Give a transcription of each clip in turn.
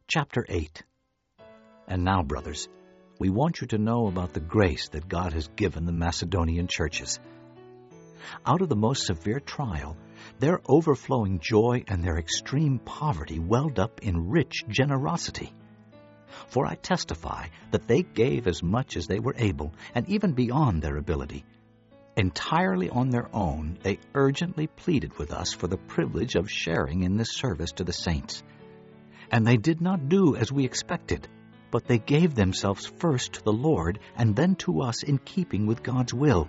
Chapter 8. And now, brothers, we want you to know about the grace that God has given the Macedonian churches. Out of the most severe trial, their overflowing joy and their extreme poverty welled up in rich generosity. For I testify that they gave as much as they were able, and even beyond their ability. Entirely on their own, they urgently pleaded with us for the privilege of sharing in this service to the saints. And they did not do as we expected, but they gave themselves first to the Lord and then to us in keeping with God's will.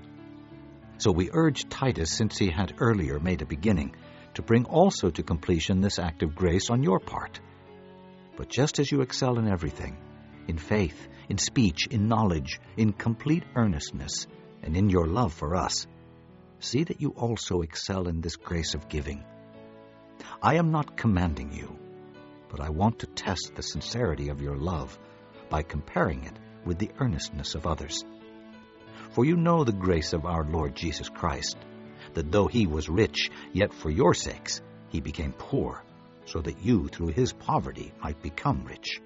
So we urged Titus, since he had earlier made a beginning, to bring also to completion this act of grace on your part. But just as you excel in everything, in faith, in speech, in knowledge, in complete earnestness, and in your love for us, see that you also excel in this grace of giving. I am not commanding you, but I want to test the sincerity of your love by comparing it with the earnestness of others. For you know the grace of our Lord Jesus Christ, that though he was rich, yet for your sakes he became poor, so that you through his poverty might become rich.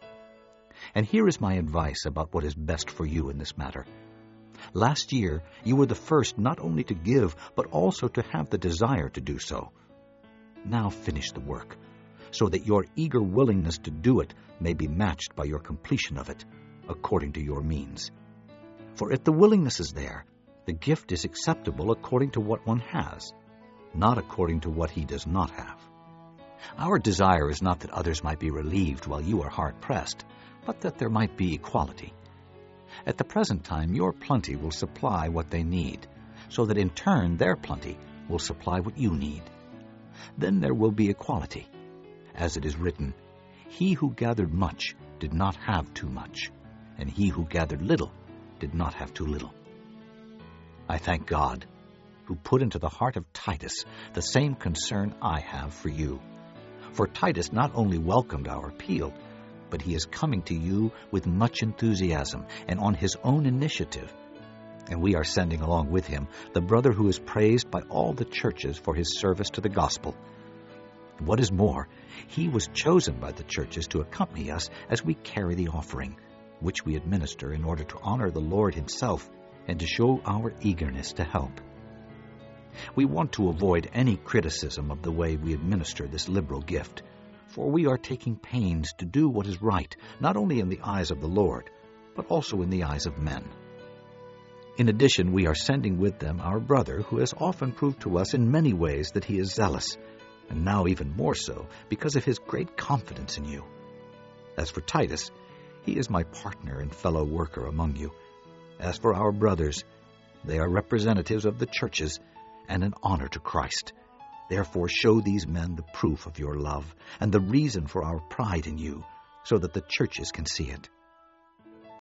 And here is my advice about what is best for you in this matter. Last year you were the first not only to give, but also to have the desire to do so. Now finish the work, so that your eager willingness to do it may be matched by your completion of it, according to your means. For if the willingness is there, the gift is acceptable according to what one has, not according to what he does not have. Our desire is not that others might be relieved while you are hard-pressed, but that there might be equality. At the present time your plenty will supply what they need, so that in turn their plenty will supply what you need. Then there will be equality. As it is written, he who gathered much did not have too much, and he who gathered little did not have too little. I thank God, who put into the heart of Titus the same concern I have for you. For Titus not only welcomed our appeal, but he is coming to you with much enthusiasm and on his own initiative. And we are sending along with him the brother who is praised by all the churches for his service to the gospel. What is more, he was chosen by the churches to accompany us as we carry the offering, which we administer in order to honor the Lord himself and to show our eagerness to help. We want to avoid any criticism of the way we administer this liberal gift, for we are taking pains to do what is right, not only in the eyes of the Lord, but also in the eyes of men. In addition, we are sending with them our brother, who has often proved to us in many ways that he is zealous, and now even more so because of his great confidence in you. As for Titus, he is my partner and fellow worker among you. As for our brothers, they are representatives of the churches and an honor to Christ. Therefore show these men the proof of your love and the reason for our pride in you, so that the churches can see it.